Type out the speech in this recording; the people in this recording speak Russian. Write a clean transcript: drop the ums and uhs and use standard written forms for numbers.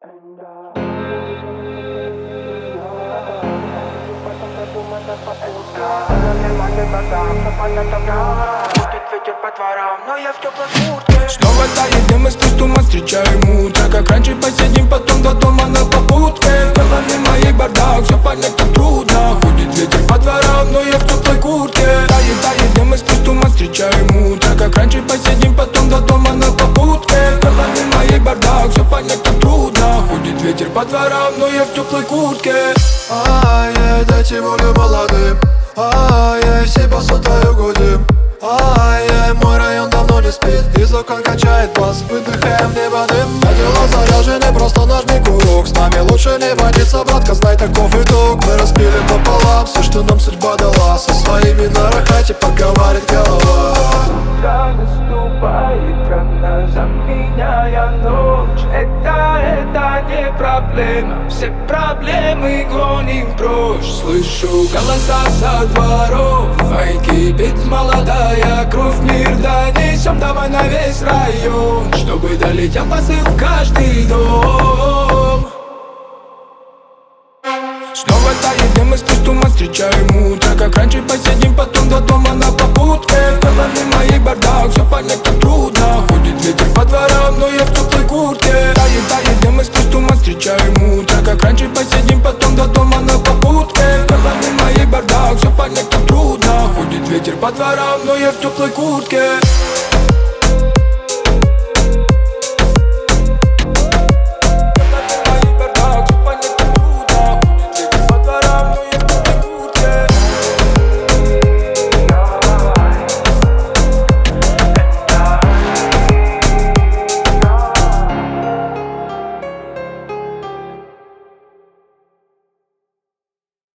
Будет ветер по дворам, но я в теплой куртке. Снова тает дым из костюма, встречаем утро. Как раньше посидим, потом до дома на попутке. В голове моей бардак, все понять так трудно. Будет ветер по дворам, но я в теплой куртке. Тает дым из костюма, встречаем утро. Как раньше посидим, потом до дома на попутке. В голове моей бардак, все понять так трудно. Будет ветер по дворам, но я в теплой куртке. Дайте волю молодым. Все по твою гудим. Мой район давно не спит. Из окон качает бас, выдыхаем небо дым. На дела заряжены, просто нажми курок. С нами лучше не водиться, братка, знай таков итог. Мы распили пополам все, что нам судьба дала. Со своими на рахате поговорит голова. Утро наступает рано, заменяя ночь. Это не проблема, все проблемы гоним прочь. Слышу голоса со дворов, кипит молодая кровь. Мир донесем давай на весь район, чтобы долетел посыл в каждый дом. Снова тает дым из костюма, встречаем утро. Как раньше посидим, потом до дома на попутке. В голове моей бардак, все понять так трудно. Будет ветер по дворам, но я в теплой куртке. Тает дым из костюма, встречаем утро. Как раньше посидим, потом до дома на попутке. В голове моей бардак, все понять так трудно. Будет ветер по дворам, но я в теплой куртке.